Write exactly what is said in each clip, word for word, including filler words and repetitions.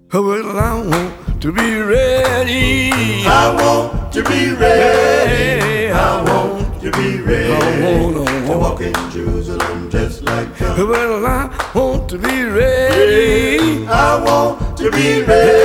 Well, I want to be ready. I want to be ready. I want to be ready. I wanna to walk in Jerusalem just like John. Well, I want to be ready. I want to be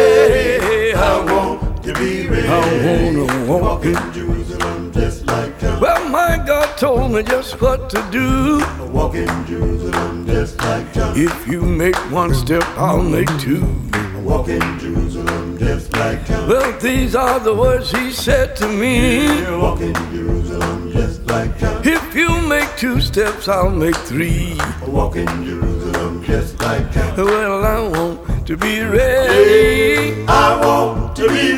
ready. I want to be ready. I wanna to walk in Jerusalem just like John. Well, my God told me just what to do. Walk in Jerusalem just like John. If you make one step, I'll make two. Walk in Jerusalem just like John. Well, these are the words he said to me. Walk in Jerusalem just like John. If you make two steps, I'll make three. Walk in Jerusalem just like John. Well, I want to be ready. I want to be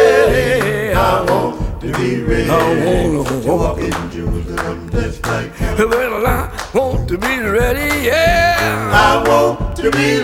ready. I want to be ready. I wanna to walk in Jerusalem just like John. Well, I want to be ready, yeah. I want to be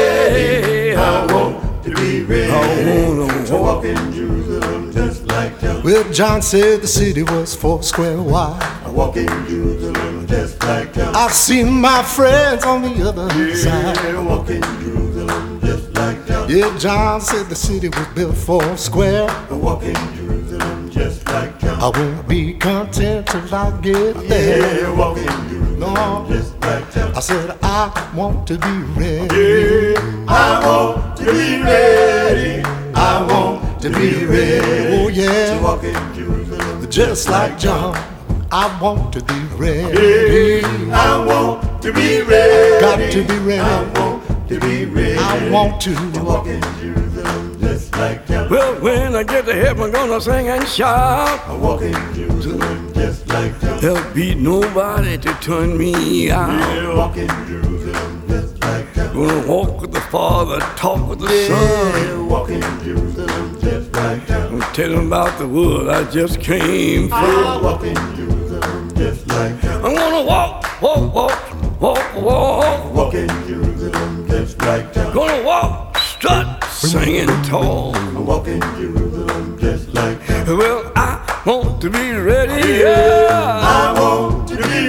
ready. I want to be ready. I wanna to walk in Jerusalem just like John. Well, John said the city was four square wide. I walk in Jerusalem just like John. I've seen my friends on the other side. Yeah, walk in Jerusalem just like John. Yeah, John said the city was built four square. I walk in Jerusalem just like John. I won't be content till I get there. Yeah, walk in Jerusalem No. just like John. I said I want to be ready. Yeah, I want to be ready. I want to be ready. Oh yeah, to walk in Jerusalem just like John. I want to be ready. Yeah, I want to be ready. Got to be ready. I want to be ready. I want to. to walk in Jerusalem just like John. Well, when I get to heaven, I'm gonna sing and shout. I walk in Jerusalem just like John. There'll be nobody to turn me out. Yeah, walk in Jerusalem just like John. Gonna walk with the Father, talk with the Yeah, Son. walk in Jerusalem just like John. I'm telling about the world I just came from. I walk in Jerusalem just like John. I'm gonna walk, walk, walk, walk, walk. Walk in Jerusalem just like John. Gonna walk, strut, singing tall. I walk in Jerusalem just like John. Well, I want to be ready, yeah. I want to be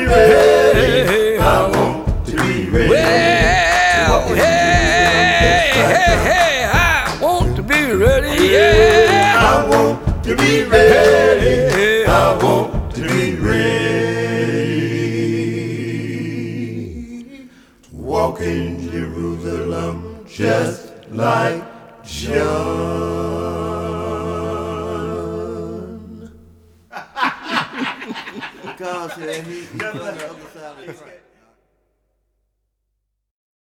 ready. I want to be ready. Well, hey, hey, hey, I want to be ready, yeah. I want to be ready. I want to be ready. Walk in Jerusalem just like John. Because uh, he, he's on the other side of the track.